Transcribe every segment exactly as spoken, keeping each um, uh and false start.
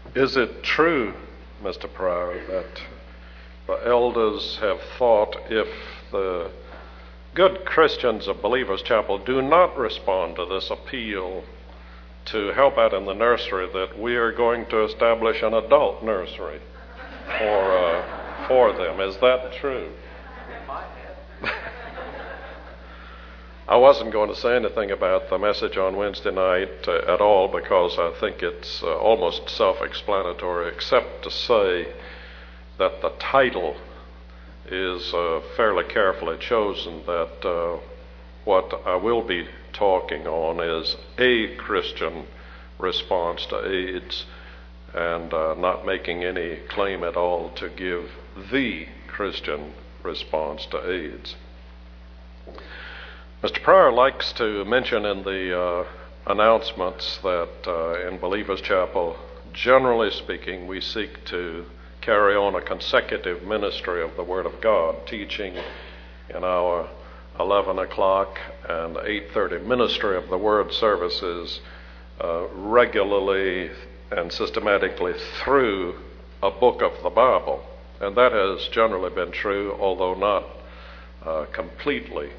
Is it true, Mister Pryor, that the elders have thought if the good Christians of Believers Chapel do not respond to this appeal to help out in the nursery, that we are going to establish an adult nursery for uh, for them? Is that true? I wasn't going to say anything about the message on Wednesday night uh, at all, because I think it's uh, almost self-explanatory, except to say that the title is uh, fairly carefully chosen, that uh, what I will be talking on is a Christian response to AIDS, and uh, not making any claim at all to give the Christian response to AIDS. Mister Pryor likes to mention in the uh, announcements that uh, in Believers Chapel, generally speaking, we seek to carry on a consecutive ministry of the Word of God, teaching in our eleven o'clock and eight thirty ministry of the Word services uh, regularly and systematically through a book of the Bible. And that has generally been true, although not uh, completely.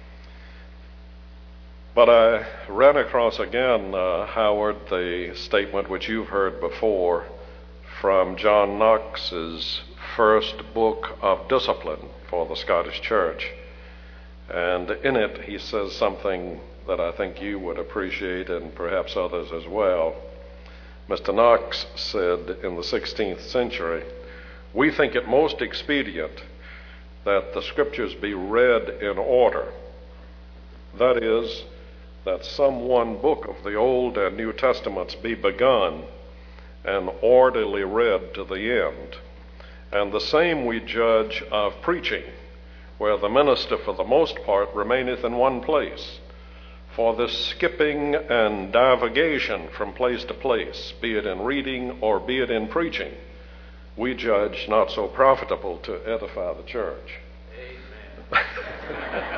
But I ran across again, uh, Howard, the statement which you've heard before from John Knox's first book of discipline for the Scottish Church. And in it, he says something that I think you would appreciate, and perhaps others as well. Mister Knox said in the sixteenth century, "We think it most expedient that the Scriptures be read in order. That is, that some one book of the Old and New Testaments be begun and orderly read to the end. And the same we judge of preaching, where the minister for the most part remaineth in one place. For this skipping and divagation from place to place, be it in reading or be it in preaching, we judge not so profitable to edify the church." Amen.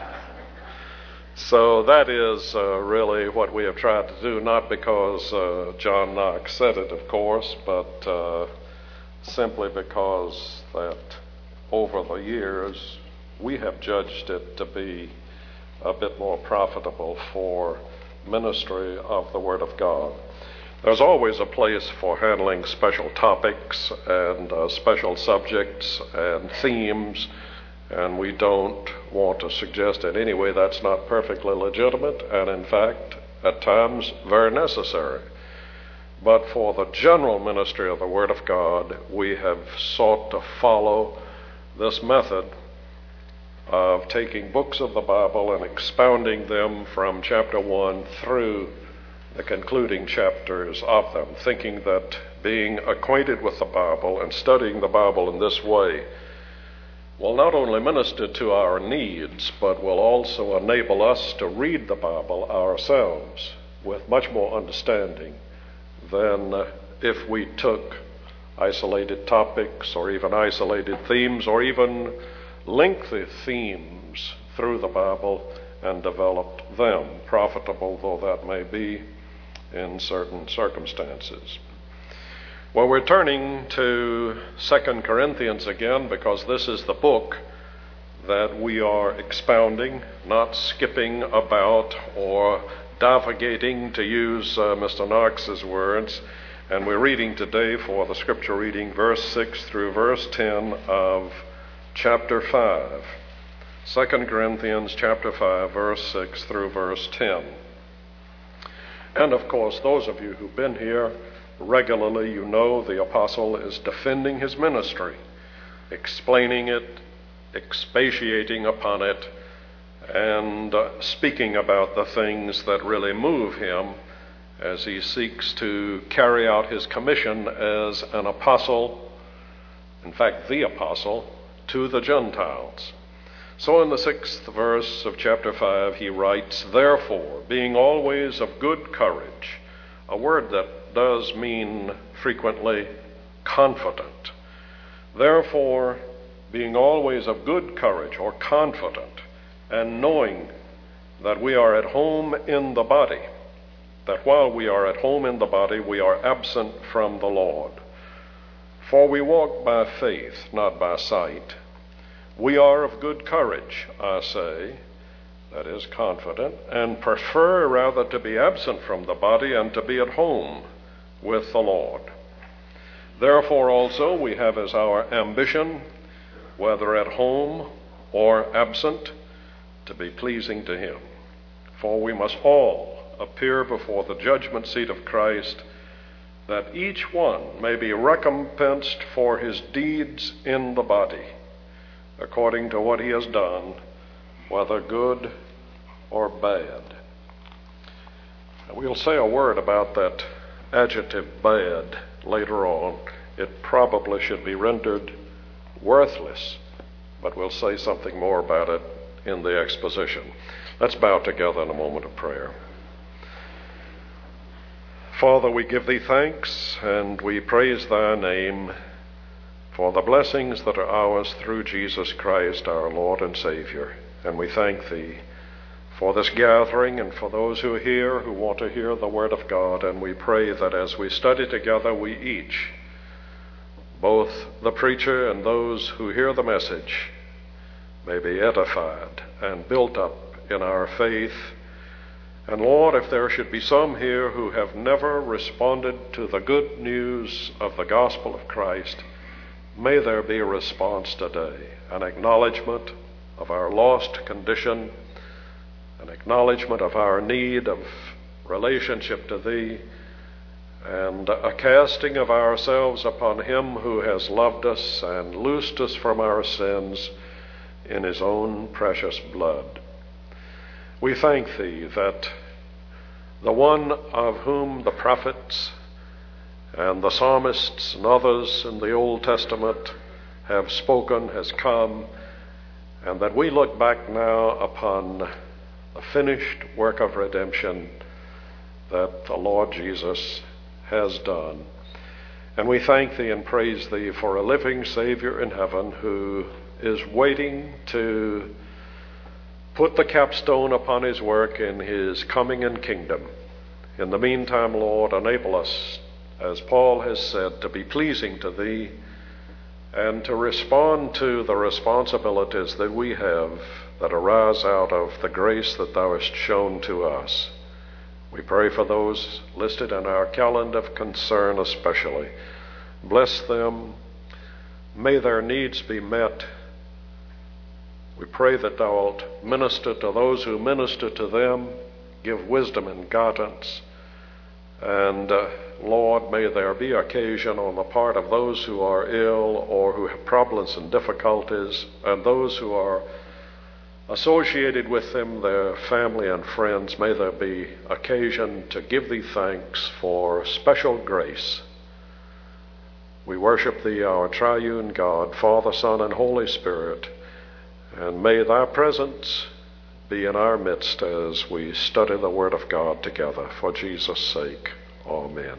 So that is uh, really what we have tried to do, not because uh, John Knox said it, of course, but uh, simply because that over the years we have judged it to be a bit more profitable for ministry of the Word of God. There's always a place for handling special topics and uh, special subjects and themes, and we don't want to suggest in any way that's not perfectly legitimate, and in fact, at times, very necessary. But for the general ministry of the Word of God, we have sought to follow this method of taking books of the Bible and expounding them from chapter one through the concluding chapters of them, thinking that being acquainted with the Bible and studying the Bible in this way will not only minister to our needs, but will also enable us to read the Bible ourselves with much more understanding than if we took isolated topics or even isolated themes or even lengthy themes through the Bible and developed them, profitable though that may be in certain circumstances. Well, we're turning to Second Corinthians again, because this is the book that we are expounding, not skipping about or divagating, to use uh, Mister Knox's words. And we're reading today for the scripture reading verse six through verse ten of chapter five. Second Corinthians chapter five, verse six through verse ten. And of course, those of you who've been here regularly, you know the apostle is defending his ministry, explaining it, expatiating upon it, and uh, speaking about the things that really move him as he seeks to carry out his commission as an apostle, in fact, the apostle, to the Gentiles. So in the sixth verse of chapter five, he writes, "Therefore, being always of good courage," a word that does mean frequently confident. "Therefore, being always of good courage," or confident, "and knowing that we are at home in the body, that while we are at home in the body, we are absent from the Lord. For we walk by faith, not by sight. We are of good courage, I say, that is, confident, and prefer rather to be absent from the body and to be at home with the Lord. Therefore also we have as our ambition, whether at home or absent, to be pleasing to him. For we must all appear before the judgment seat of Christ, that each one may be recompensed for his deeds in the body, according to what he has done, whether good or bad. We'll say a word about that adjective bad later on. It probably should be rendered worthless, but we'll say something more about it in the exposition. Let's bow together in a moment of prayer. Father, we give thee thanks and we praise thy name for the blessings that are ours through Jesus Christ, our Lord and Savior. And we thank thee for this gathering and for those who are here who want to hear the word of God. And we pray that as we study together, we each, both the preacher and those who hear the message, may be edified and built up in our faith. And Lord, if there should be some here who have never responded to the good news of the gospel of Christ, may there be a response today, an acknowledgement of our lost condition, an acknowledgement of our need of relationship to thee, and a casting of ourselves upon him who has loved us and loosed us from our sins in his own precious blood. We thank thee that the one of whom the prophets and the psalmists and others in the Old Testament have spoken has come, and that we look back now upon the finished work of redemption that the Lord Jesus has done. And we thank thee and praise thee for a living Savior in heaven who is waiting to put the capstone upon his work in his coming and kingdom. In the meantime, Lord, enable us, as Paul has said, to be pleasing to thee and to respond to the responsibilities that we have that arise out of the grace that thou hast shown to us. We pray for those listed in our calendar of concern especially. Bless them. May their needs be met. We pray that thou wilt minister to those who minister to them, give wisdom and guidance. And uh, Lord, may there be occasion on the part of those who are ill or who have problems and difficulties, and those who are associated with them, their family and friends, may there be occasion to give thee thanks for special grace. We worship thee, our triune God, Father, Son, and Holy Spirit, and may thy presence be in our midst as we study the Word of God together. For Jesus' sake, amen.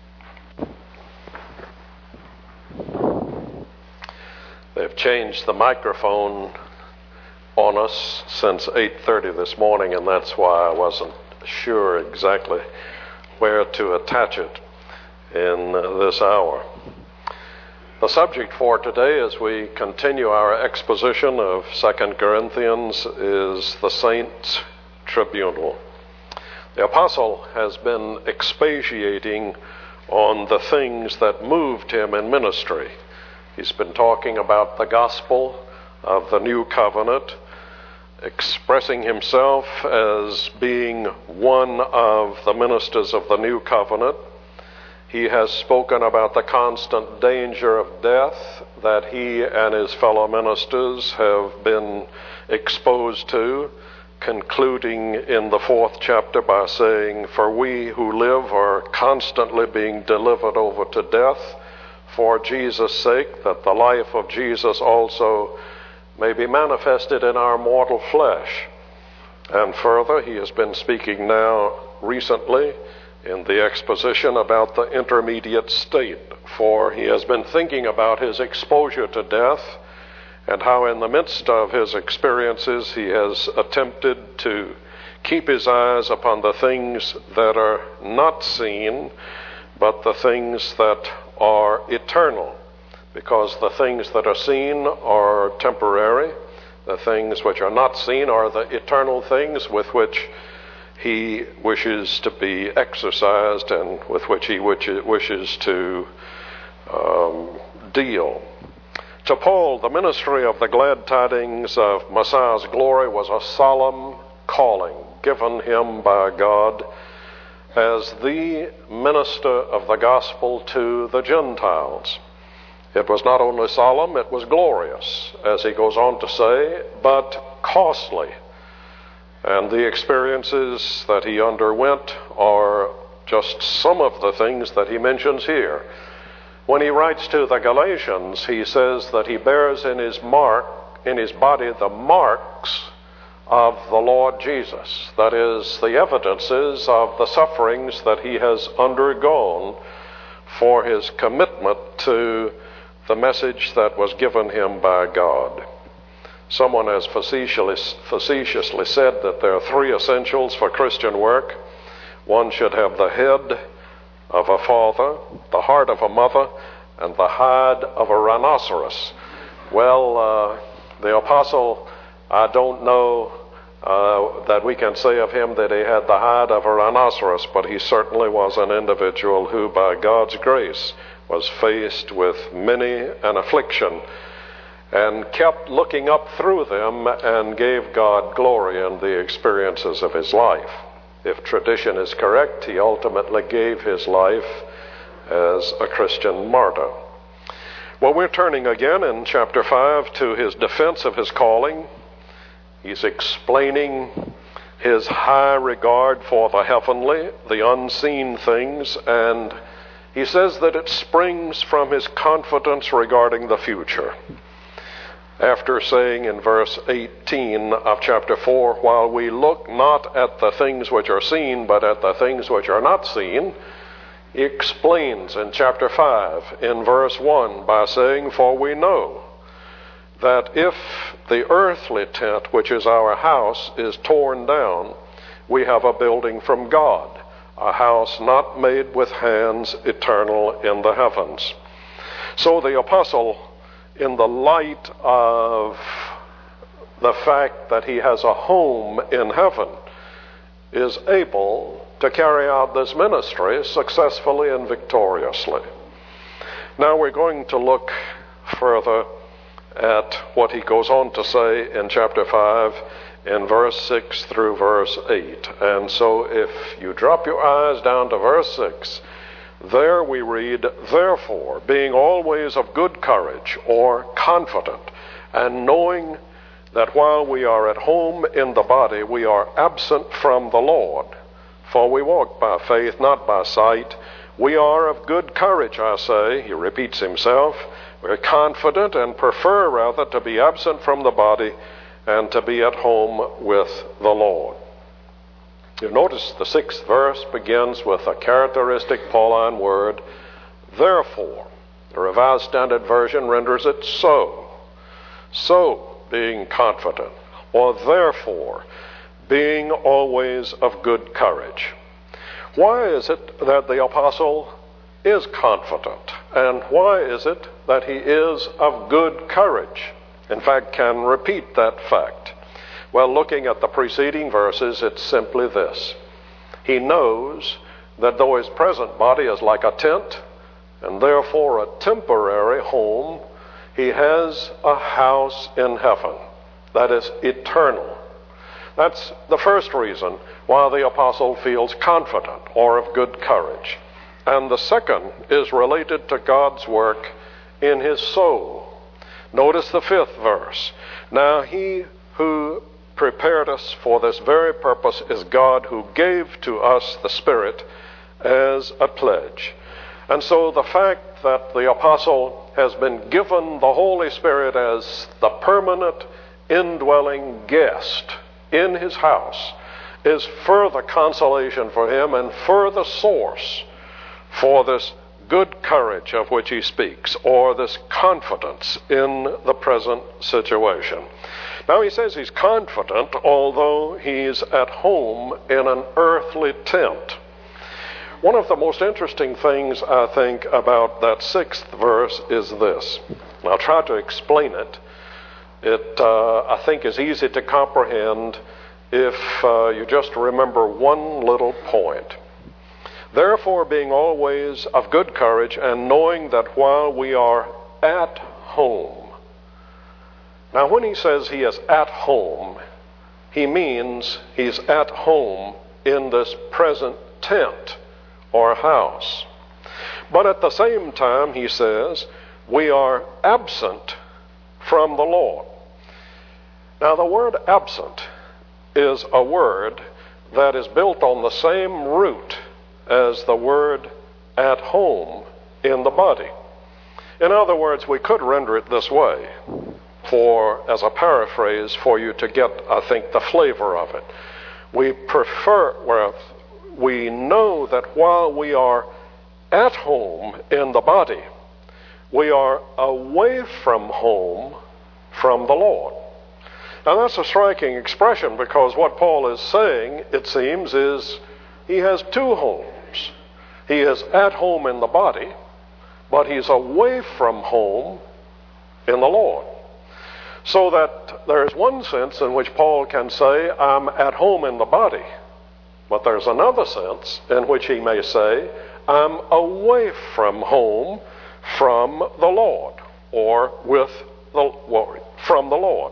They've changed the microphone on us since eight thirty this morning, and that's why I wasn't sure exactly where to attach it in this hour. The subject for today, as we continue our exposition of Second Corinthians, is the Saints' Tribunal. The apostle has been expatiating on the things that moved him in ministry. He's been talking about the gospel of the new covenant, expressing himself as being one of the ministers of the new covenant. He has spoken about the constant danger of death that he and his fellow ministers have been exposed to, concluding in the fourth chapter by saying, "For we who live are constantly being delivered over to death for Jesus' sake, that the life of Jesus also may be manifested in our mortal flesh." And further, he has been speaking now recently in the exposition about the intermediate state, for he has been thinking about his exposure to death and how in the midst of his experiences he has attempted to keep his eyes upon the things that are not seen, but the things that are eternal. Because the things that are seen are temporary. The things which are not seen are the eternal things with which he wishes to be exercised and with which he wishes to um, deal. To Paul, the ministry of the glad tidings of Messiah's glory was a solemn calling given him by God as the minister of the gospel to the Gentiles. It was not only solemn, it was glorious, as he goes on to say, but costly. And the experiences that he underwent are just some of the things that he mentions here. When he writes to the Galatians, he says that he bears in his mark, in his body, the marks of the Lord Jesus. That is, the evidences of the sufferings that he has undergone for his commitment to the message that was given him by God. Someone has facetiously, facetiously said that there are three essentials for Christian work. One should have the head of a father, the heart of a mother, and the hide of a rhinoceros. Well, uh, the apostle, I don't know uh, that we can say of him that he had the hide of a rhinoceros, but he certainly was an individual who, by God's grace, was faced with many an affliction and kept looking up through them and gave God glory in the experiences of his life. If tradition is correct, he ultimately gave his life as a Christian martyr. Well, we're turning again in chapter five to his defense of his calling. He's explaining his high regard for the heavenly, the unseen things, and he says that it springs from his confidence regarding the future. After saying in verse eighteen of chapter four, while we look not at the things which are seen, but at the things which are not seen, he explains in chapter five, in verse one, by saying, for we know that if the earthly tent, which is our house, is torn down, we have a building from God, a house not made with hands, eternal in the heavens. So the apostle, in the light of the fact that he has a home in heaven, is able to carry out this ministry successfully and victoriously. Now we're going to look further at what he goes on to say in chapter five, in verse six through verse eight. And so if you drop your eyes down to verse six, there we read, therefore, being always of good courage, or confident, and knowing that while we are at home in the body, we are absent from the Lord. For we walk by faith, not by sight. We are of good courage, I say. He repeats himself. We're confident and prefer rather to be absent from the body and to be at home with the Lord. You notice the sixth verse begins with a characteristic Pauline word, therefore. The Revised Standard Version renders it so. So, being confident, or therefore, being always of good courage. Why is it that the apostle is confident? And why is it that he is of good courage? In fact, can repeat that fact. Well, looking at the preceding verses, it's simply this. He knows that though his present body is like a tent, and therefore a temporary home, he has a house in heaven that is eternal. That's the first reason why the apostle feels confident or of good courage. And the second is related to God's work in his soul. Notice the fifth verse. Now he who prepared us for this very purpose is God, who gave to us the Spirit as a pledge. And so the fact that the apostle has been given the Holy Spirit as the permanent indwelling guest in his house is further consolation for him and further source for this good courage of which he speaks, or this confidence in the present situation. Now he says he's confident, although he's at home in an earthly tent. One of the most interesting things, I think, about that sixth verse is this. And I'll try to explain it. It, uh, I think, is easy to comprehend if uh, you just remember one little point. Therefore, being always of good courage, and knowing that while we are at home. Now, when he says he is at home, he means he's at home in this present tent or house. But at the same time, he says, we are absent from the Lord. Now, the word absent is a word that is built on the same root as the word at home in the body. In other words, we could render it this way, for as a paraphrase for you to get, I think, the flavor of it. We prefer, well, we know that while we are at home in the body, we are away from home from the Lord. Now that's a striking expression, because what Paul is saying, it seems, is he has two homes. He is at home in the body, but he's away from home in the Lord. So that there's one sense in which Paul can say, I'm at home in the body, but there's another sense in which he may say, I'm away from home from the Lord, or with the well, from the Lord.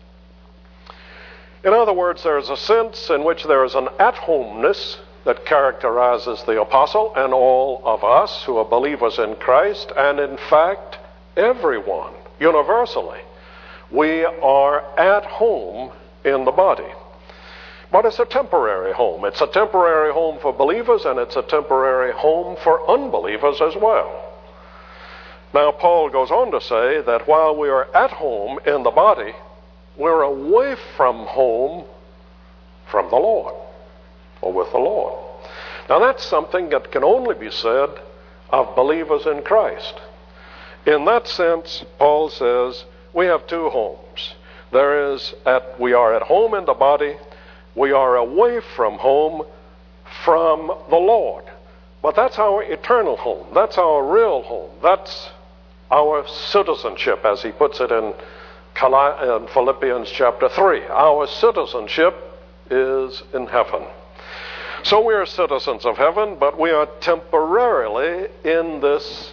In other words, there's a sense in which there is an at-homeness that characterizes the apostle and all of us who are believers in Christ, and in fact, everyone, universally. We are at home in the body. But it's a temporary home. It's a temporary home for believers, and it's a temporary home for unbelievers as well. Now, Paul goes on to say that while we are at home in the body, we're away from home from the Lord, or with the Lord. Now, that's something that can only be said of believers in Christ. In that sense, Paul says, we have two homes. There is, at, we are at home in the body, we are away from home from the Lord. But that's our eternal home. That's our real home. That's our citizenship, as he puts it in Philippians chapter three. Our citizenship is in heaven. So we are citizens of heaven, but we are temporarily in this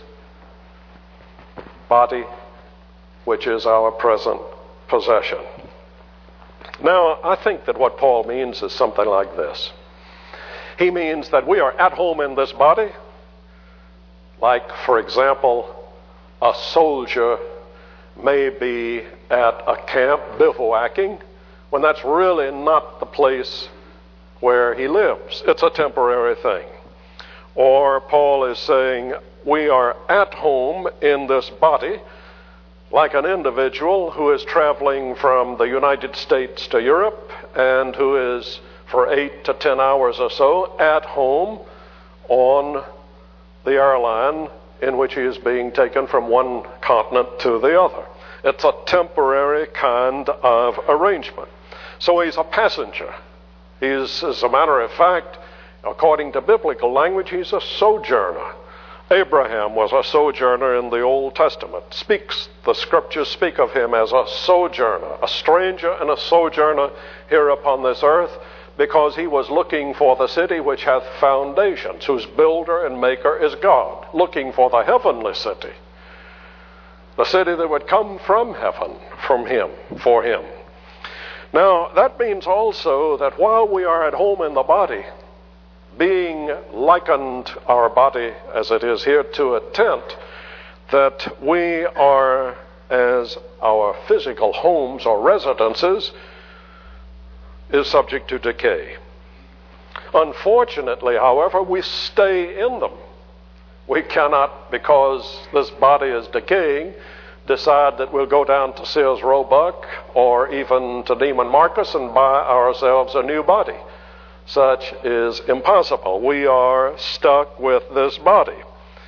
body, which is our present possession. Now, I think that what Paul means is something like this. He means that we are at home in this body, like, for example, a soldier may be at a camp bivouacking, when that's really not the place where he lives. It's a temporary thing. Or Paul is saying, we are at home in this body, like an individual who is traveling from the United States to Europe and who is for eight to ten hours or so at home on the airline in which he is being taken from one continent to the other. It's a temporary kind of arrangement. So he's a passenger. He's, as a matter of fact, according to biblical language, he's a sojourner. Abraham was a sojourner in the Old Testament. Speaks, the scriptures speak of him as a sojourner, a stranger and a sojourner here upon this earth, because he was looking for the city which hath foundations, whose builder and maker is God, looking for the heavenly city, the city that would come from heaven, from him, for him. Now, that means also that while we are at home in the body, being likened, our body as it is here, to a tent, that we are, as our physical homes or residences, is subject to decay. Unfortunately, however, we stay in them. We cannot, because this body is decaying, decide that we'll go down to Sears Roebuck or even to Neiman Marcus and buy ourselves a new body. Such is impossible. We are stuck with this body.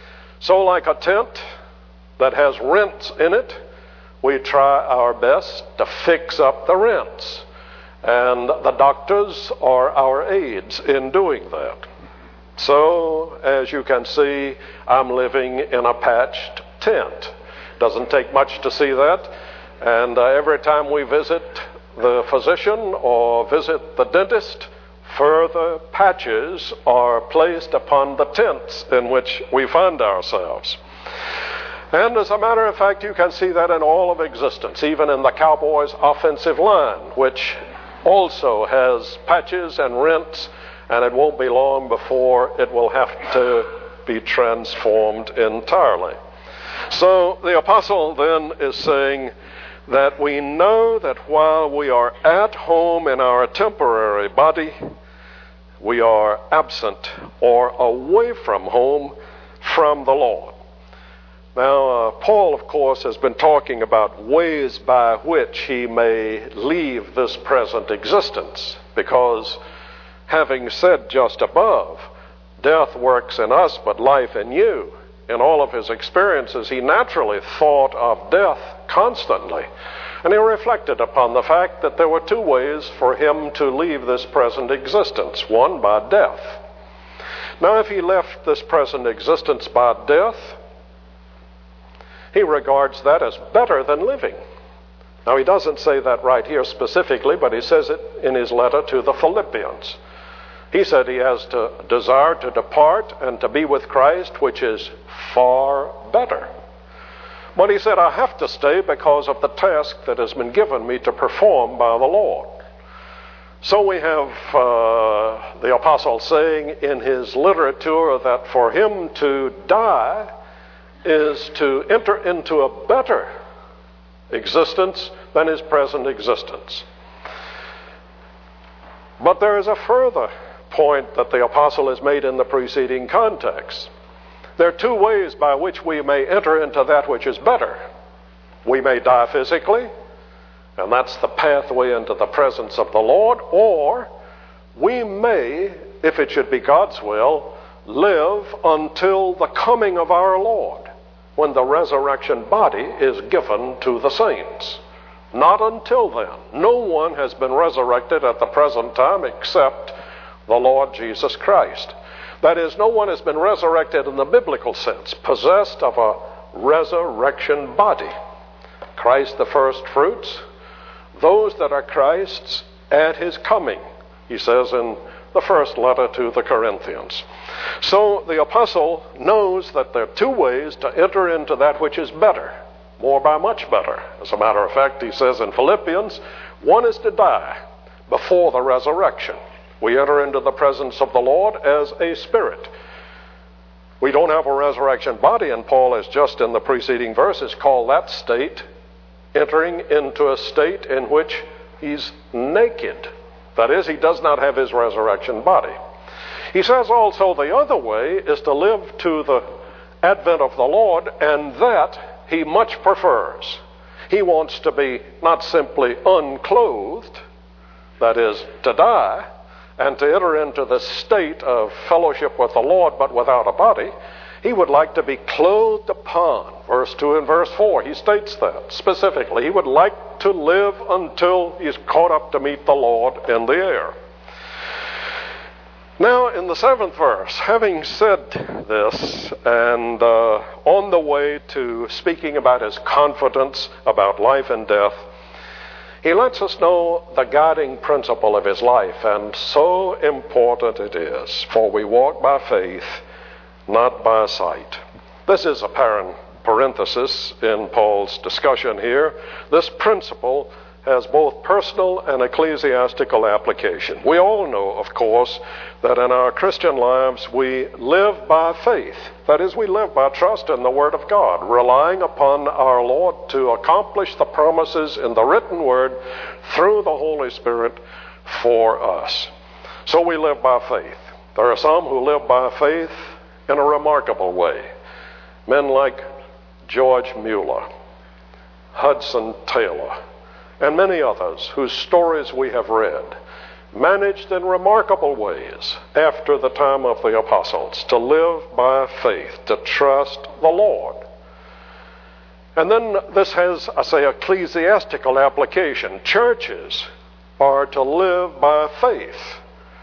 So like a tent that has rents in it, we try our best to fix up the rents. And the doctors are our aides in doing that. So, as you can see, I'm living in a patched tent. Doesn't take much to see that. And uh, every time we visit the physician or visit the dentist, further patches are placed upon the tents in which we find ourselves. And as a matter of fact, you can see that in all of existence, even in the Cowboys' offensive line, which also has patches and rents, and it won't be long before it will have to be transformed entirely. So the apostle then is saying that we know that while we are at home in our temporary body, we are absent or away from home from the Lord. Now, uh, Paul, of course, has been talking about ways by which he may leave this present existence, because having said just above, death works in us, but life in you, in all of his experiences, he naturally thought of death constantly. And he reflected upon the fact that there were two ways for him to leave this present existence. One, by death. Now, if he left this present existence by death, he regards that as better than living. Now, he doesn't say that right here specifically, but he says it in his letter to the Philippians. He said he has to desire to depart and to be with Christ, which is far better. But he said, I have to stay because of the task that has been given me to perform by the Lord. So we have uh, the apostle saying in his literature that for him to die is to enter into a better existence than his present existence. But there is a further point that the apostle has made in the preceding context. There are two ways by which we may enter into that which is better. We may die physically, and that's the pathway into the presence of the Lord, or we may, if it should be God's will, live until the coming of our Lord, when the resurrection body is given to the saints. Not until then. No one has been resurrected at the present time except the Lord Jesus Christ. That is, no one has been resurrected in the biblical sense, possessed of a resurrection body. Christ the first fruits, those that are Christ's at his coming, he says in the first letter to the Corinthians. So the apostle knows that there are two ways to enter into that which is better, more by much better. As a matter of fact, he says in Philippians, one is to die before the resurrection. We enter into the presence of the Lord as a spirit. We don't have a resurrection body, and Paul has just in the preceding verses called that state entering into a state in which he's naked. That is, he does not have his resurrection body. He says also the other way is to live to the advent of the Lord, and that he much prefers. He wants to be not simply unclothed, that is, to die, and to enter into the state of fellowship with the Lord, but without a body. He would like to be clothed upon. Verse two and verse four, he states that specifically. He would like to live until he's caught up to meet the Lord in the air. Now, in the seventh verse, having said this, and uh, on the way to speaking about his confidence about life and death, he lets us know the guiding principle of his life, and so important it is, for we walk by faith, not by sight. This is a parenthesis in Paul's discussion here. This principle has both personal and ecclesiastical application. We all know, of course, that in our Christian lives we live by faith. That is, we live by trust in the Word of God, relying upon our Lord to accomplish the promises in the written Word through the Holy Spirit for us. So we live by faith. There are some who live by faith in a remarkable way. Men like George Mueller, Hudson Taylor, and many others whose stories we have read. managed in remarkable ways after the time of the apostles, to live by faith, to trust the Lord. And then this has, I say, ecclesiastical application. Churches are to live by faith.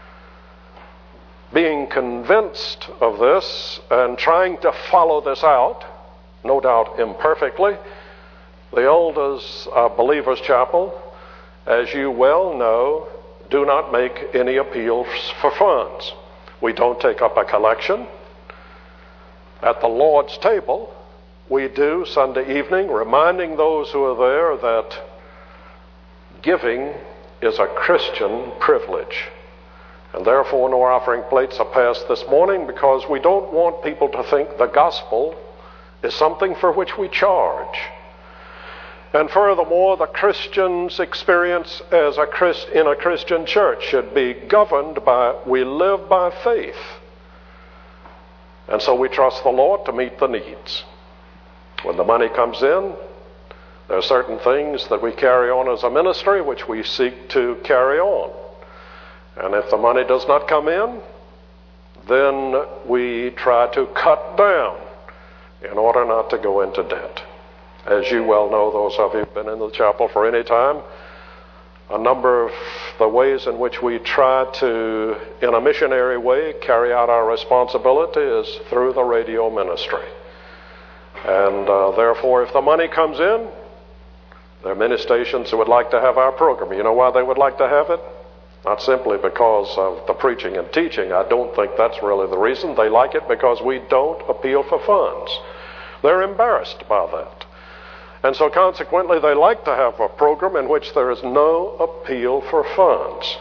Being convinced of this and trying to follow this out, no doubt imperfectly, the elders of Believers Chapel, as you well know, do not make any appeals for funds. We don't take up a collection. At the Lord's table, we do Sunday evening, reminding those who are there that giving is a Christian privilege. And therefore no offering plates are passed this morning, because we don't want people to think the gospel is something for which we charge. And furthermore, the Christian's experience as a Christ, in a Christian church should be governed by, we live by faith. And so we trust the Lord to meet the needs. When the money comes in, there are certain things that we carry on as a ministry which we seek to carry on. And if the money does not come in, then we try to cut down in order not to go into debt. As you well know, those of you who have been in the chapel for any time, a number of the ways in which we try to, in a missionary way, carry out our responsibility is through the radio ministry. And uh, therefore, if the money comes in, there are many stations who would like to have our program. You know why they would like to have it? Not simply because of the preaching and teaching. I don't think that's really the reason. They like it because we don't appeal for funds. They're embarrassed by that. And so consequently, they like to have a program in which there is no appeal for funds.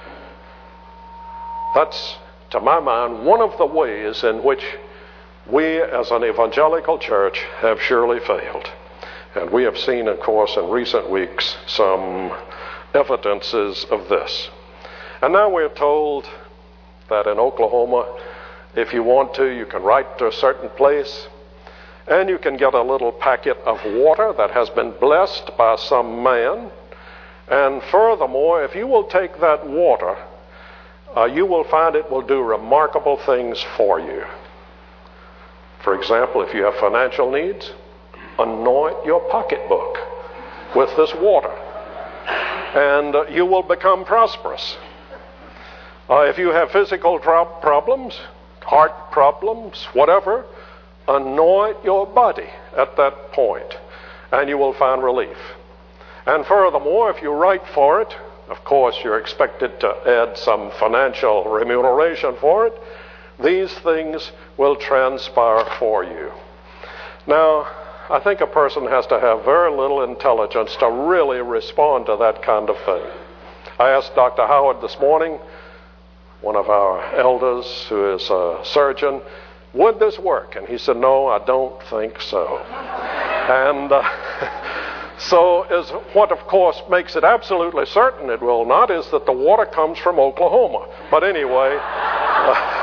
That's, to my mind, one of the ways in which we as an evangelical church have surely failed. And we have seen, of course, in recent weeks some evidences of this. And now we're told that in Oklahoma, if you want to, you can write to a certain place, and you can get a little packet of water that has been blessed by some man. And furthermore, if you will take that water, uh, you will find it will do remarkable things for you. For example, if you have financial needs, anoint your pocketbook with this water, and uh, you will become prosperous. Uh, if you have physical tro- problems, heart problems, whatever, anoint your body at that point, and you will find relief. And furthermore, if you write for it, of course you're expected to add some financial remuneration for it. These things will transpire for you. Now, I think a person has to have very little intelligence to really respond to that kind of thing. I asked Doctor Howard this morning, one of our elders who is a surgeon, would this work? And he said, no, I don't think so. And uh, so is what, of course, makes it absolutely certain it will not is that the water comes from Oklahoma. But anyway, uh,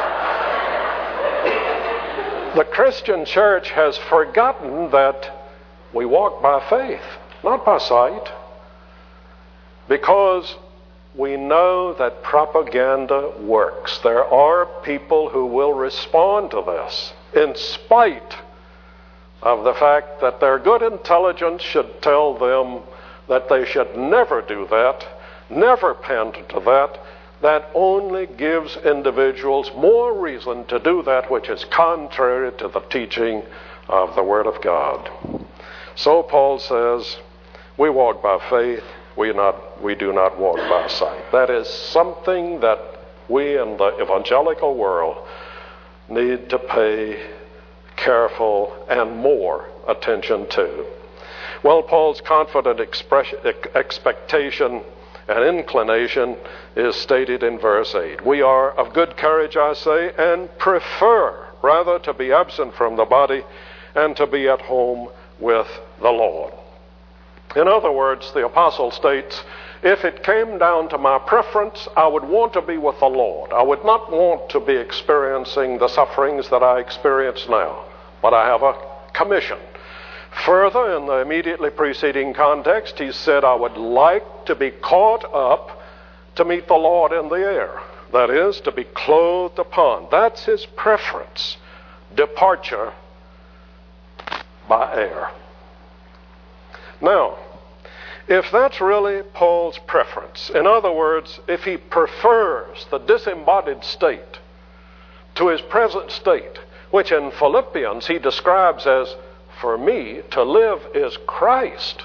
the Christian church has forgotten that we walk by faith, not by sight, because we know that propaganda works. There are people who will respond to this in spite of the fact that their good intelligence should tell them that they should never do that, never pander to that. That only gives individuals more reason to do that which is contrary to the teaching of the Word of God. So Paul says, we walk by faith, we not we do not walk by sight. That is something that we in the evangelical world need to pay careful and more attention to. Well, Paul's confident expression, expectation and inclination is stated in verse eight. We are of good courage, I say, and prefer rather to be absent from the body and to be at home with the Lord. In other words, the apostle states, if it came down to my preference, I would want to be with the Lord. I would not want to be experiencing the sufferings that I experience now, but I have a commission. Further, in the immediately preceding context, he said, I would like to be caught up to meet the Lord in the air. That is, to be clothed upon. That's his preference. Departure by air. Now, if that's really Paul's preference, in other words, if he prefers the disembodied state to his present state, which in Philippians he describes as, for me, to live is Christ,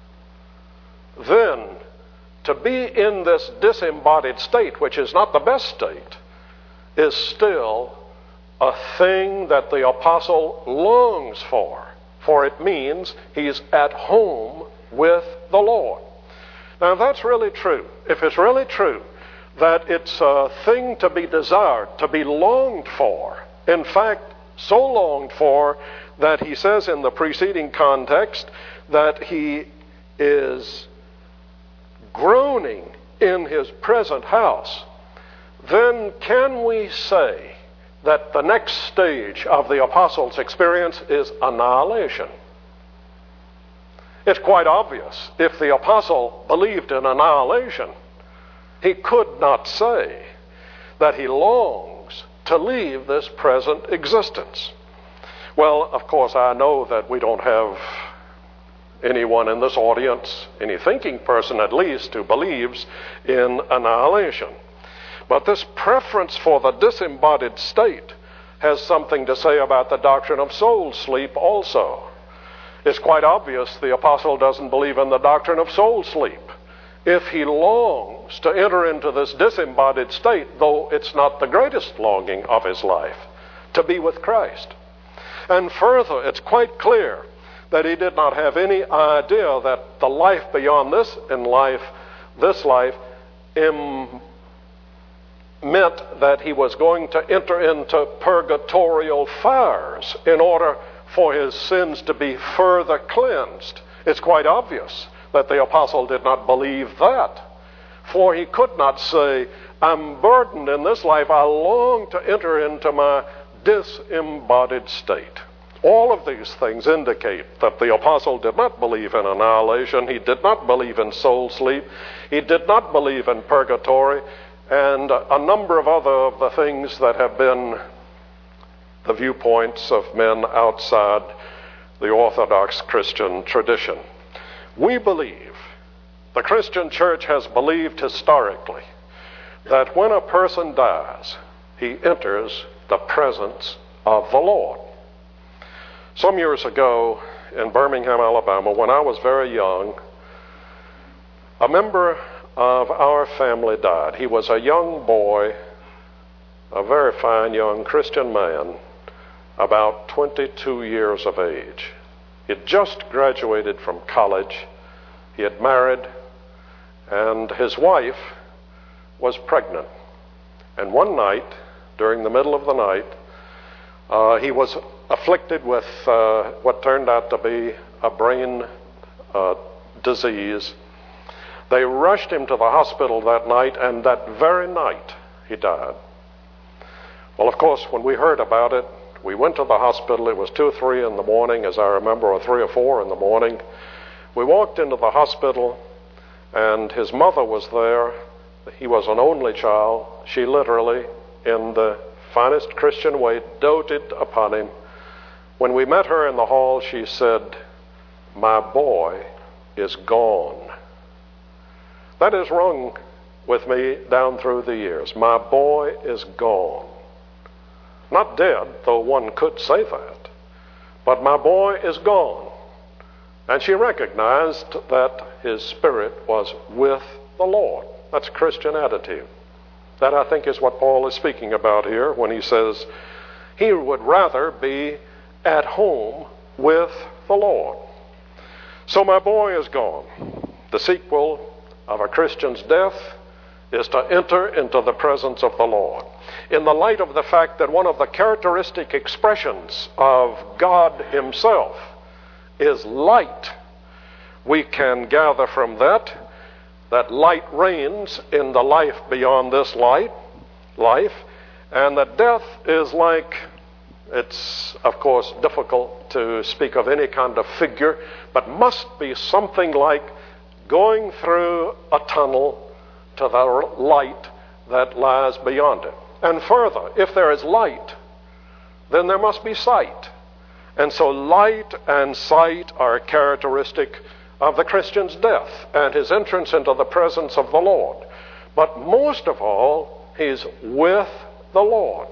then to be in this disembodied state, which is not the best state, is still a thing that the apostle longs for, for it means he's at home with the Lord. Now, if that's really true, if it's really true that it's a thing to be desired, to be longed for, in fact, so longed for that he says in the preceding context that he is groaning in his present house, then can we say that the next stage of the apostle's experience is annihilation? It's quite obvious. If the apostle believed in annihilation, he could not say that he longs to leave this present existence. Well, of course, I know that we don't have anyone in this audience, any thinking person at least, who believes in annihilation. But this preference for the disembodied state has something to say about the doctrine of soul sleep also. It's quite obvious the apostle doesn't believe in the doctrine of soul sleep. If he longs to enter into this disembodied state, though it's not the greatest longing of his life, to be with Christ. And further, it's quite clear that he did not have any idea that the life beyond this in life, this life, im- meant that he was going to enter into purgatorial fires in order for his sins to be further cleansed. It's quite obvious that the apostle did not believe that. For he could not say, I'm burdened in this life, I long to enter into my disembodied state. All of these things indicate that the apostle did not believe in annihilation, he did not believe in soul sleep, he did not believe in purgatory, and a number of other of the things that have been the viewpoints of men outside the Orthodox Christian tradition. We believe, the Christian church has believed historically, that when a person dies, he enters the presence of the Lord. Some years ago in Birmingham, Alabama, when I was very young, a member of our family died. He was a young boy, a very fine young Christian man, about twenty-two years of age. He had just graduated from college. He had married, and his wife was pregnant. And one night, during the middle of the night, uh, he was afflicted with uh, what turned out to be a brain uh, disease. They rushed him to the hospital that night, and that very night he died. Well, of course, when we heard about it, we went to the hospital. It was two or three in the morning, as I remember, or three or four in the morning. We walked into the hospital, and his mother was there. He was an only child. She literally, in the finest Christian way, doted upon him. When we met her in the hall, she said, "My boy is gone." That has rung with me down through the years. My boy is gone. Not dead, though one could say that, but my boy is gone. And she recognized that his spirit was with the Lord. That's a Christian attitude. That, I think, is what Paul is speaking about here when he says he would rather be at home with the Lord. So my boy is gone. The sequel of a Christian's death is to enter into the presence of the Lord. In the light of the fact that one of the characteristic expressions of God himself is light, we can gather from that that light reigns in the life beyond this light, life, and that death is like, it's of course difficult to speak of any kind of figure, but must be something like going through a tunnel to the light that lies beyond it. And further, if there is light, then there must be sight. And so light and sight are characteristic of the Christian's death and his entrance into the presence of the Lord. But most of all, he's with the Lord.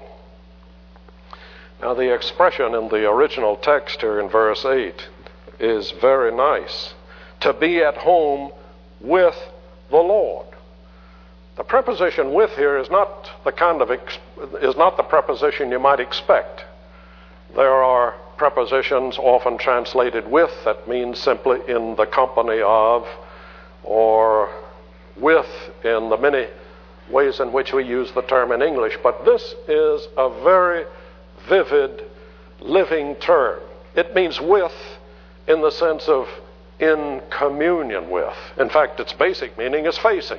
Now, the expression in the original text here in verse eight is very nice. To be at home with the Lord. The preposition with here is not the kind of ex- is not the preposition you might expect. There are prepositions often translated with that means simply in the company of, or with in the many ways in which we use the term in English. But this is a very vivid, living term. It means with in the sense of in communion with. In fact, its basic meaning is facing.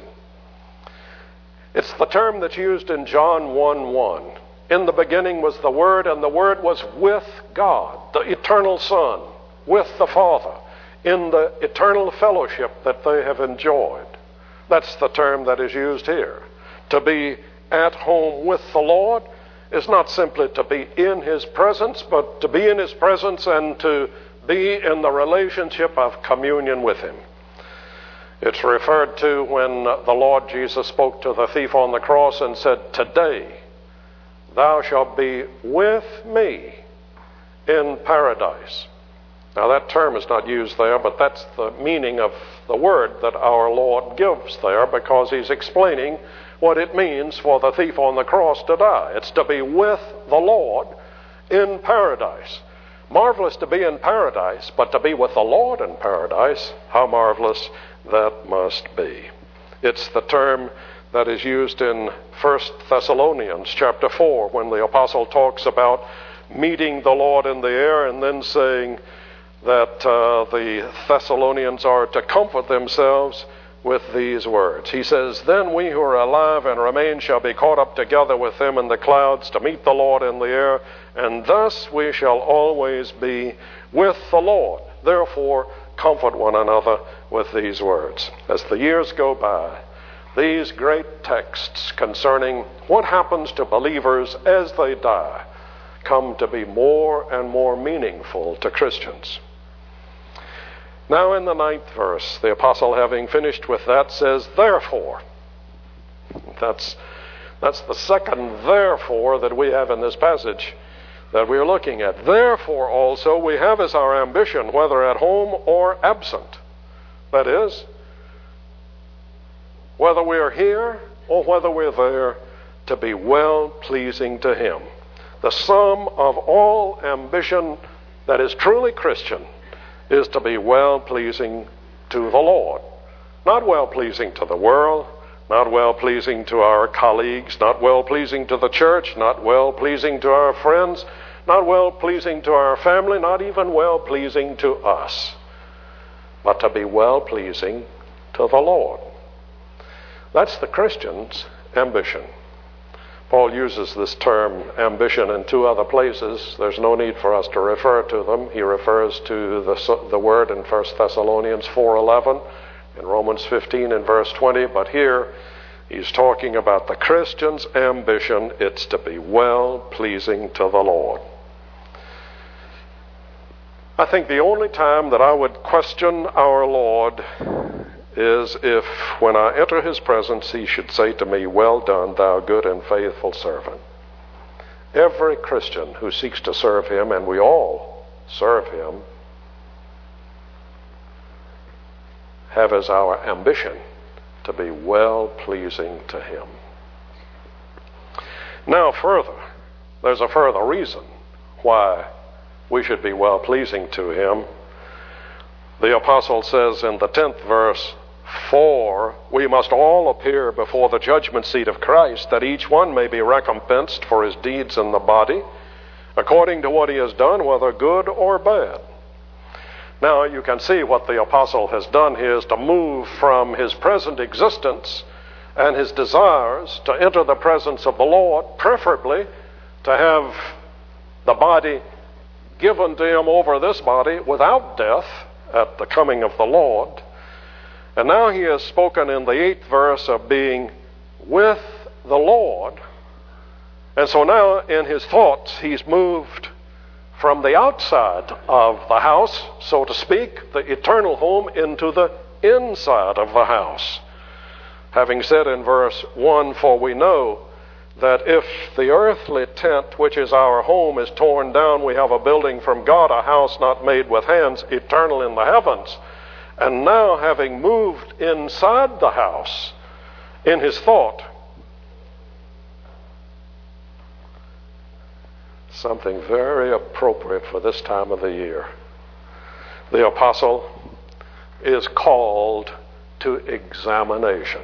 It's the term that's used in John one one. In the beginning was the Word, and the Word was with God, the eternal Son, with the Father, in the eternal fellowship that they have enjoyed. That's the term that is used here. To be at home with the Lord is not simply to be in His presence, but to be in His presence and to be in the relationship of communion with Him. It's referred to when the Lord Jesus spoke to the thief on the cross and said, "Today thou shalt be with me in paradise." Now that term is not used there, but that's the meaning of the word that our Lord gives there, because He's explaining what it means for the thief on the cross to die. It's to be with the Lord in paradise. Marvelous to be in paradise, but to be with the Lord in paradise, how marvelous that must be. It's the term that is used in First Thessalonians chapter four, when the apostle talks about meeting the Lord in the air and then saying that uh, the Thessalonians are to comfort themselves with these words. He says, "Then we who are alive and remain shall be caught up together with them in the clouds to meet the Lord in the air, and thus we shall always be with the Lord. Therefore, comfort one another with these words." As the years go by, these great texts concerning what happens to believers as they die come to be more and more meaningful to Christians. Now in the ninth verse, the apostle, having finished with that, says, "Therefore." That's, that's the second therefore that we have in this passage that we're looking at. "Therefore also we have as our ambition, whether at home or absent." That is, whether we're here or whether we're there, to be well-pleasing to Him. The sum of all ambition that is truly Christian is to be well-pleasing to the Lord. Not well-pleasing to the world, not well-pleasing to our colleagues, not well-pleasing to the church, not well-pleasing to our friends, not well-pleasing to our family, not even well-pleasing to us, but to be well-pleasing to the Lord. That's the Christian's ambition. Paul uses this term ambition in two other places. There's no need for us to refer to them. He refers to the, the word in First Thessalonians four eleven, in Romans fifteen and verse twenty, but here he's talking about the Christian's ambition. It's to be well-pleasing to the Lord. I think the only time that I would question our Lord is if, when I enter His presence, He should say to me, "Well done, thou good and faithful servant." Every Christian who seeks to serve Him, and we all serve Him, have as our ambition to be well-pleasing to Him. Now further, there's a further reason why we should be well-pleasing to Him. The apostle says in the tenth verse, "For we must all appear before the judgment seat of Christ, that each one may be recompensed for his deeds in the body, according to what he has done, whether good or bad." Now you can see what the apostle has done here is to move from his present existence and his desires to enter the presence of the Lord, preferably to have the body given to him over this body without death at the coming of the Lord. And now he has spoken in the eighth verse of being with the Lord. And so now in his thoughts, he's moved from the outside of the house, so to speak, the eternal home, into the inside of the house. Having said in verse one, for we know that if the earthly tent, which is our home, is torn down, we have a building from God, a house not made with hands, eternal in the heavens. And now, having moved inside the house, in his thought, something very appropriate for this time of the year. The apostle is called to examination.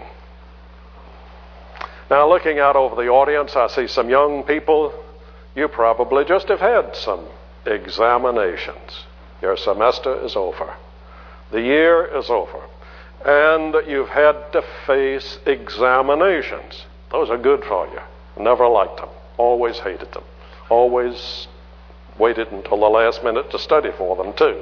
Now, looking out over the audience, I see some young people. You probably just have had some examinations. Your semester is over. The year is over. And you've had to face examinations. Those are good for you. Never liked them. Always hated them. Always waited until the last minute to study for them, too.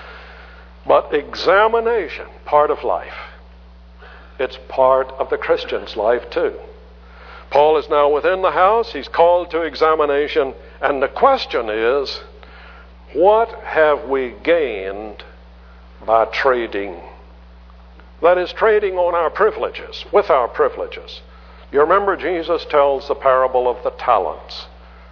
But examination, part of life. It's part of the Christian's life, too. Paul is now within the house. He's called to examination. And the question is, what have we gained by trading? That is, trading on our privileges, with our privileges. You remember Jesus tells the parable of the talents.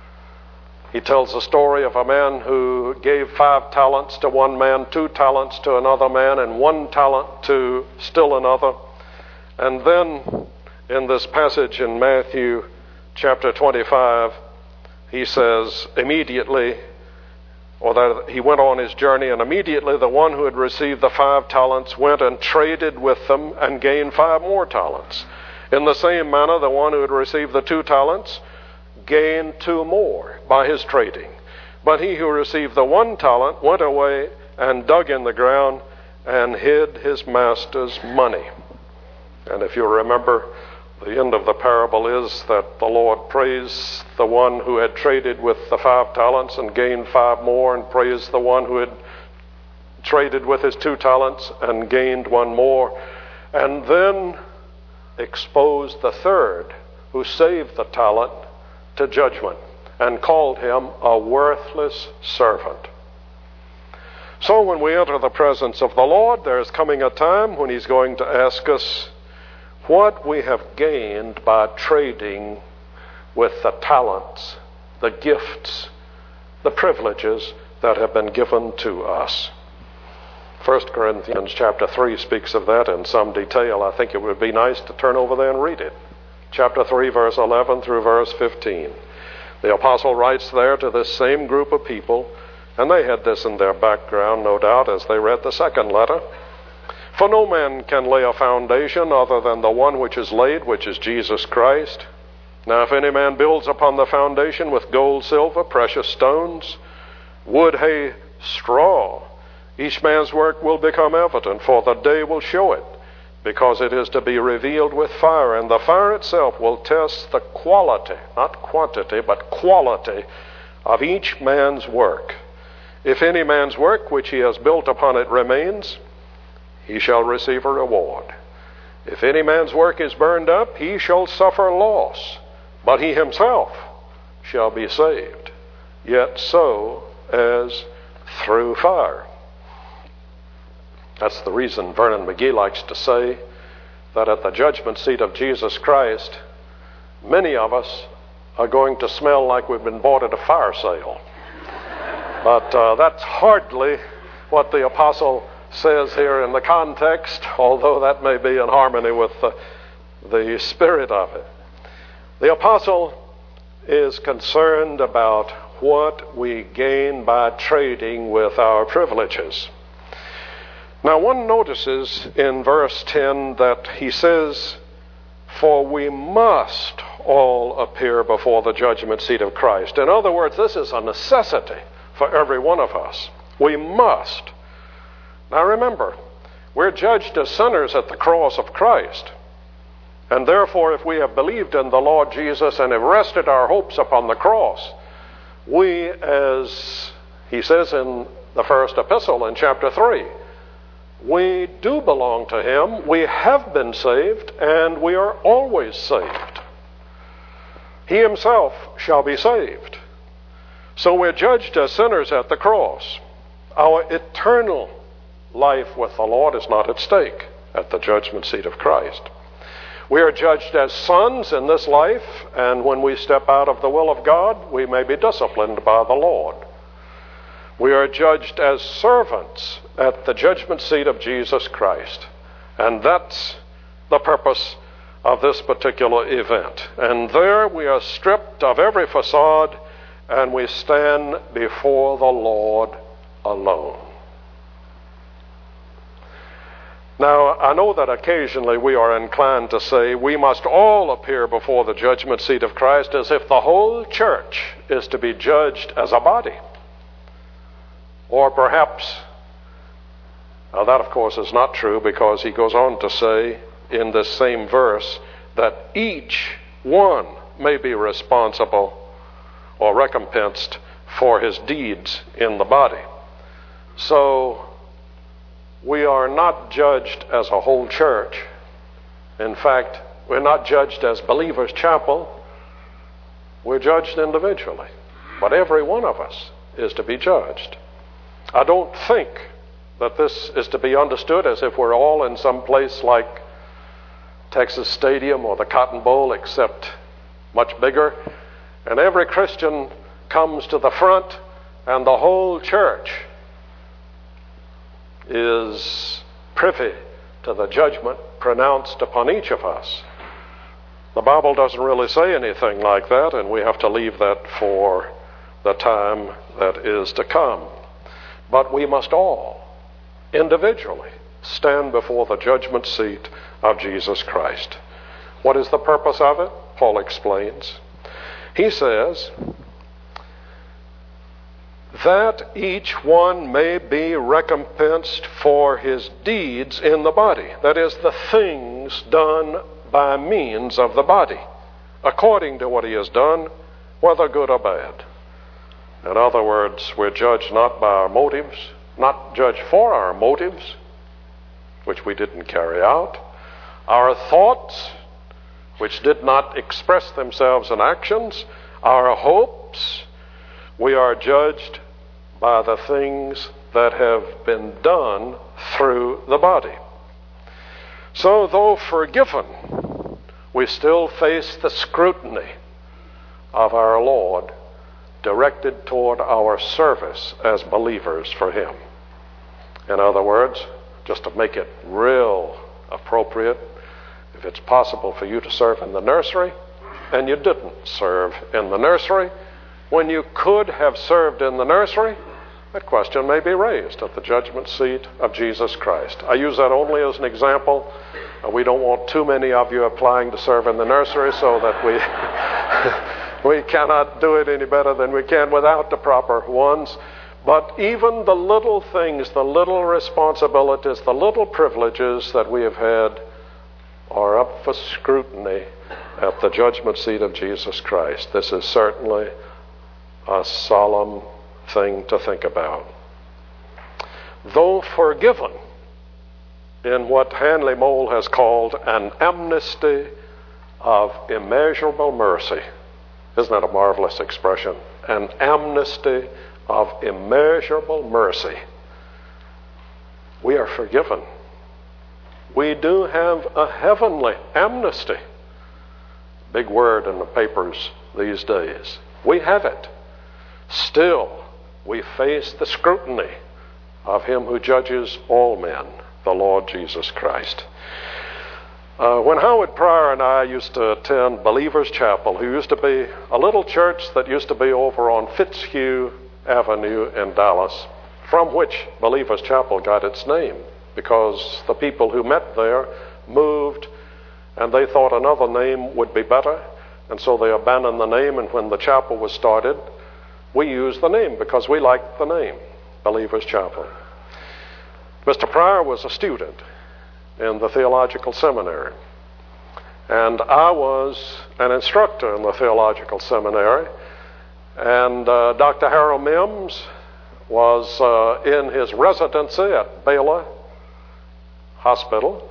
He tells the story of a man who gave five talents to one man, two talents to another man, and one talent to still another. And then in this passage in Matthew chapter twenty-five, he says, immediately, or that he went on his journey, and immediately the one who had received the five talents went and traded with them and gained five more talents. In the same manner, the one who had received the two talents gained two more by his trading. But he who received the one talent went away and dug in the ground and hid his master's money. And if you remember, the end of the parable is that the Lord praised the one who had traded with the five talents and gained five more, and praised the one who had traded with his two talents and gained one more, and then exposed the third who saved the talent to judgment and called him a worthless servant. So when we enter the presence of the Lord, there's coming a time when he's going to ask us what we have gained by trading with the talents, the gifts, the privileges that have been given to us. First Corinthians chapter three speaks of that in some detail. I think it would be nice to turn over there and read it. Chapter three, verse eleven through verse fifteen. The apostle writes there to this same group of people, and they had this in their background, no doubt, as they read the second letter. For no man can lay a foundation other than the one which is laid, which is Jesus Christ. Now if any man builds upon the foundation with gold, silver, precious stones, wood, hay, straw, each man's work will become evident, for the day will show it, because it is to be revealed with fire, and the fire itself will test the quality, not quantity, but quality of each man's work. If any man's work which he has built upon it remains, he shall receive a reward. If any man's work is burned up, he shall suffer loss, but he himself shall be saved, yet so as through fire. That's the reason Vernon McGee likes to say that at the judgment seat of Jesus Christ, many of us are going to smell like we've been bought at a fire sale. But uh, that's hardly what the apostle says here in the context, although that may be in harmony with the, the spirit of it. The apostle is concerned about what we gain by trading with our privileges. Now, one notices in verse ten that he says, for we must all appear before the judgment seat of Christ. In other words, this is a necessity for every one of us. We must. Now remember, we're judged as sinners at the cross of Christ. And therefore, if we have believed in the Lord Jesus and have rested our hopes upon the cross, we, as he says in the first epistle in chapter three, We do belong to him. We have been saved, and we are always saved. He himself shall be saved. So we're judged as sinners at the cross. Our eternal life with the Lord is not at stake at the judgment seat of Christ. We are judged as sons in this life, and when we step out of the will of God, we may be disciplined by the Lord. We are judged as servants at the judgment seat of Jesus Christ. And that's the purpose of this particular event. And there we are stripped of every facade, and we stand before the Lord alone. Now, I know that occasionally we are inclined to say we must all appear before the judgment seat of Christ as if the whole church is to be judged as a body. Or perhaps, now that of course is not true, because he goes on to say in this same verse that each one may be responsible or recompensed for his deeds in the body. So, we are not judged as a whole church. In fact, we're not judged as Believers Chapel. We're judged individually. But every one of us is to be judged. I don't think that this is to be understood as if we're all in some place like Texas Stadium or the Cotton Bowl, except much bigger. And every Christian comes to the front, and the whole church is privy to the judgment pronounced upon each of us. The Bible doesn't really say anything like that, and we have to leave that for the time that is to come. But we must all, individually, stand before the judgment seat of Jesus Christ. What is the purpose of it? Paul explains. He says, that each one may be recompensed for his deeds in the body. That is, the things done by means of the body, according to what he has done, whether good or bad. In other words, we're judged not by our motives, not judged for our motives, which we didn't carry out, our thoughts, which did not express themselves in actions, our hopes. We are judged by the things that have been done through the body. So, though forgiven, we still face the scrutiny of our Lord directed toward our service as believers for him. In other words, just to make it real appropriate, if it's possible for you to serve in the nursery and you didn't serve in the nursery, when you could have served in the nursery, that question may be raised at the judgment seat of Jesus Christ. I use that only as an example. Uh, we don't want too many of you applying to serve in the nursery, so that we we cannot do it any better than we can without the proper ones. But even the little things, the little responsibilities, the little privileges that we have had are up for scrutiny at the judgment seat of Jesus Christ. This is certainly a solemn thing to think about. Though forgiven in what Handley Moule has called an amnesty of immeasurable mercy. Isn't that a marvelous expression? An amnesty of immeasurable mercy. We are forgiven. We do have a heavenly amnesty. Big word in the papers these days. We have it. Still, we face the scrutiny of him who judges all men, the Lord Jesus Christ. Uh, when Howard Pryor and I used to attend Believers Chapel, who used to be a little church that used to be over on Fitzhugh Avenue in Dallas, from which Believers Chapel got its name, because the people who met there moved and they thought another name would be better, and so they abandoned the name, and when the chapel was started, we used the name because we liked the name, Believers Chapel. Mister Pryor was a student in the theological seminary, and I was an instructor in the theological seminary, and uh, Doctor Harold Mims was uh, in his residency at Baylor, hospital,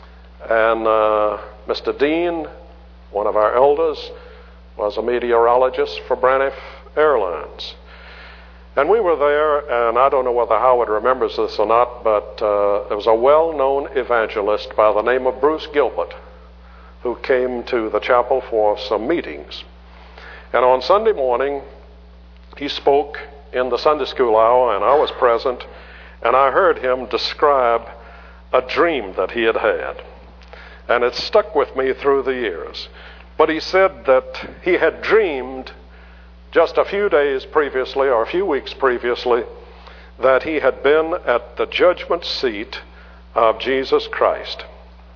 and uh, Mister Dean, one of our elders, was a meteorologist for Braniff Airlines. And we were there, and I don't know whether Howard remembers this or not, but uh, there was a well-known evangelist by the name of Bruce Gilbert who came to the chapel for some meetings. And on Sunday morning, he spoke in the Sunday school hour, and I was present, and I heard him describe a dream that he had had. And it stuck with me through the years. But he said that he had dreamed just a few days previously, or a few weeks previously, that he had been at the judgment seat of Jesus Christ.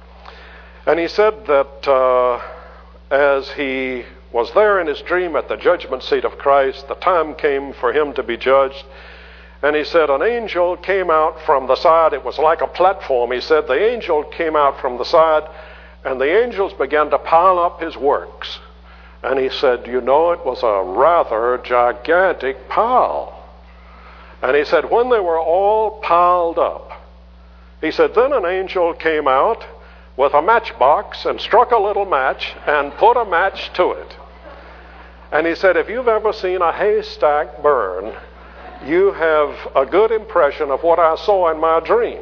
And he said that uh, as he was there in his dream at the judgment seat of Christ, the time came for him to be judged. And he said an angel came out from the side. It was like a platform. He said the angel came out from the side, and the angels began to pile up his works. And he said, you know, it was a rather gigantic pile. And he said, when they were all piled up, he said, then an angel came out with a matchbox and struck a little match and put a match to it. And he said, if you've ever seen a haystack burn, you have a good impression of what I saw in my dream.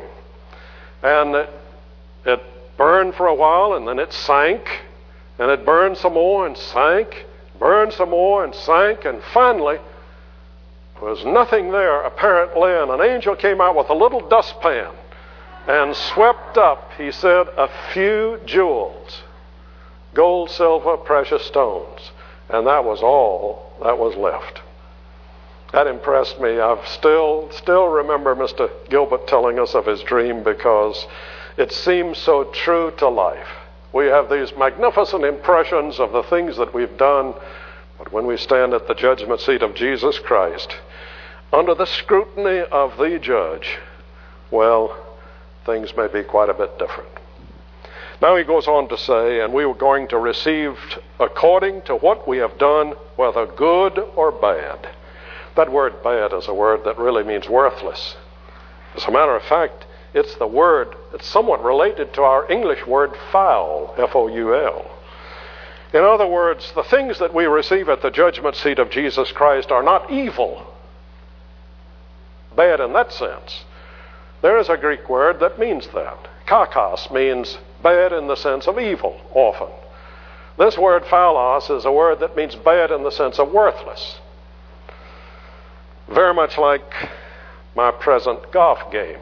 And it, it burned for a while, and then it sank. And it burned some more and sank, burned some more and sank, and finally there was nothing there apparently, and an angel came out with a little dustpan and swept up, he said, a few jewels, gold, silver, precious stones, and that was all that was left. That impressed me. I still still remember Mister Gilbert telling us of his dream because it seems so true to life. We have these magnificent impressions of the things that we've done, but when we stand at the judgment seat of Jesus Christ, under the scrutiny of the judge, well, things may be quite a bit different. Now he goes on to say, and we were going to receive according to what we have done, whether good or bad. That word bad is a word that really means worthless. As a matter of fact, it's the word that's somewhat related to our English word foul, F O U L. In other words, the things that we receive at the judgment seat of Jesus Christ are not evil, bad in that sense. There is a Greek word that means that. Kakos means bad in the sense of evil, often. This word phaulos is a word that means bad in the sense of worthless. Very much like my present golf game.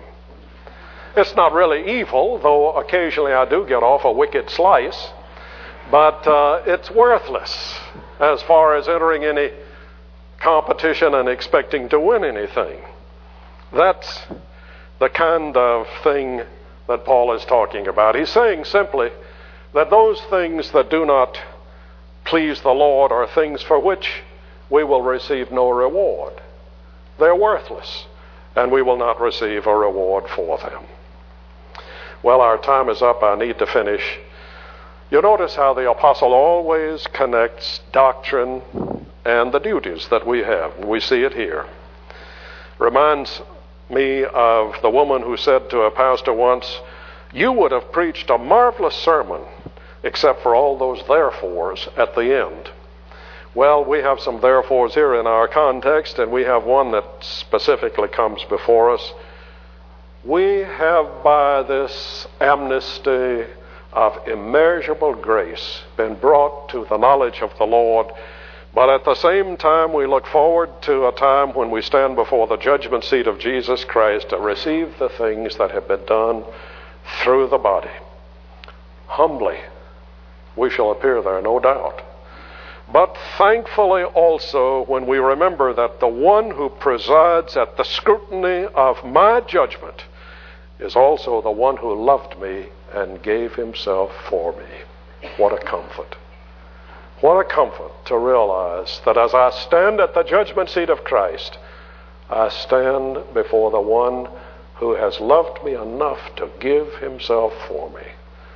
It's not really evil, though occasionally I do get off a wicked slice, but uh, it's worthless as far as entering any competition and expecting to win anything. That's the kind of thing that Paul is talking about. He's saying simply that those things that do not please the Lord are things for which we will receive no reward. They're worthless, and we will not receive a reward for them. Well, our time is up. I need to finish. You notice how the apostle always connects doctrine and the duties that we have. And we see it here. Reminds me of the woman who said to a pastor once, you would have preached a marvelous sermon except for all those therefores at the end. Well, we have some therefores here in our context, and we have one that specifically comes before us. We have by this amnesty of immeasurable grace been brought to the knowledge of the Lord, but at the same time we look forward to a time when we stand before the judgment seat of Jesus Christ to receive the things that have been done through the body. Humbly, we shall appear there, no doubt. But thankfully also when we remember that the one who presides at the scrutiny of my judgment is also the one who loved me and gave himself for me. What a comfort. What a comfort to realize that as I stand at the judgment seat of Christ, I stand before the one who has loved me enough to give himself for me.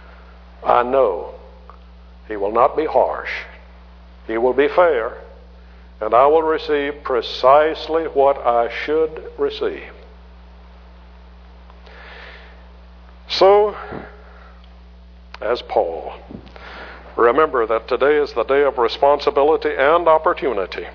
I know he will not be harsh. He will be fair, and I will receive precisely what I should receive. So, as Paul, remember that today is the day of responsibility and opportunity.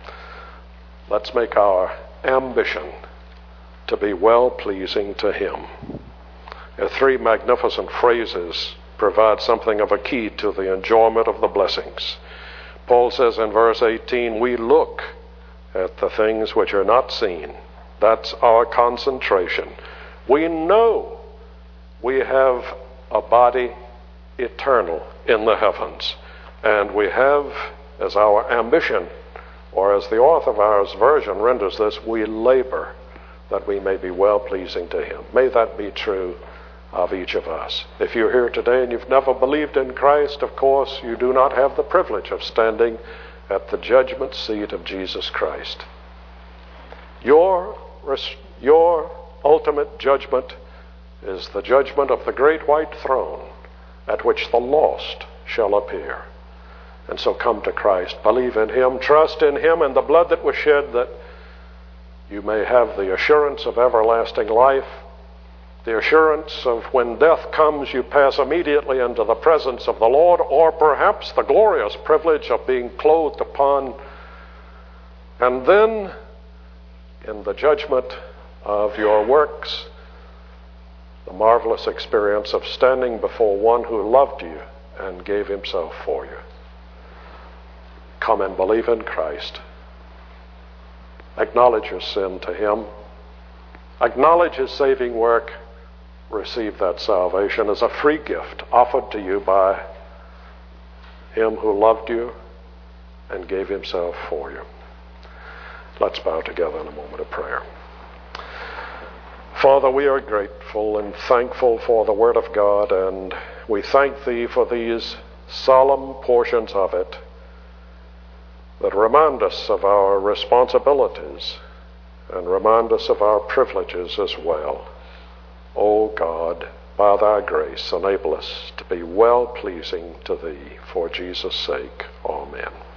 Let's make our ambition to be well-pleasing to Him. The three magnificent phrases provide something of a key to the enjoyment of the blessings. Paul says in verse eighteen, we look at the things which are not seen. That's our concentration. We know we have a body eternal in the heavens, and we have as our ambition, or as the Authorized Version renders this, we labor that we may be well-pleasing to Him. May that be true of each of us. If you're here today and you've never believed in Christ, of course, you do not have the privilege of standing at the judgment seat of Jesus Christ. Your, your ultimate judgment is the judgment of the great white throne at which the lost shall appear. And so come to Christ, believe in Him, trust in Him and the blood that was shed, that you may have the assurance of everlasting life, the assurance of when death comes, you pass immediately into the presence of the Lord, or perhaps the glorious privilege of being clothed upon, and then in the judgment of your works, the marvelous experience of standing before one who loved you and gave Himself for you. Come and believe in Christ. Acknowledge your sin to Him. Acknowledge His saving work. Receive that salvation as a free gift offered to you by Him who loved you and gave Himself for you. Let's bow together in a moment of prayer. Father, we are grateful and thankful for the Word of God, and we thank Thee for these solemn portions of it that remind us of our responsibilities and remind us of our privileges as well. O God, by Thy grace, enable us to be well-pleasing to Thee for Jesus' sake. Amen.